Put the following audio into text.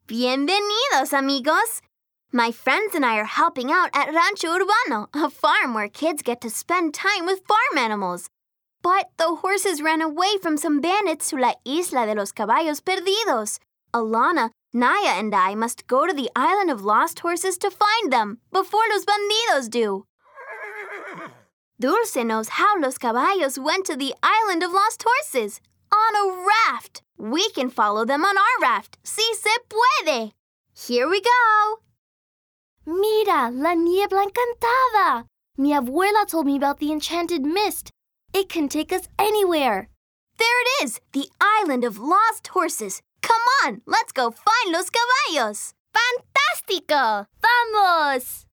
Bienvenidos, amigos! My friends and I are helping out at Rancho Urbano, a farm where kids get to spend time with farm animals. But the horses ran away from some bandits to La Isla de los Caballos Perdidos. Alana, Naya, and I must go to the Island of Lost Horses to find them before los bandidos do. Dulce knows how Los Caballos went to the Island of Lost Horses. On a raft. We can follow them on our raft. Si se puede. Here we go. Mira, la niebla encantada. Mi abuela told me about the enchanted mist. It can take us anywhere. There it is, the Island of Lost Horses. Come on, let's go find Los Caballos. ¡Fantástico! ¡Vamos!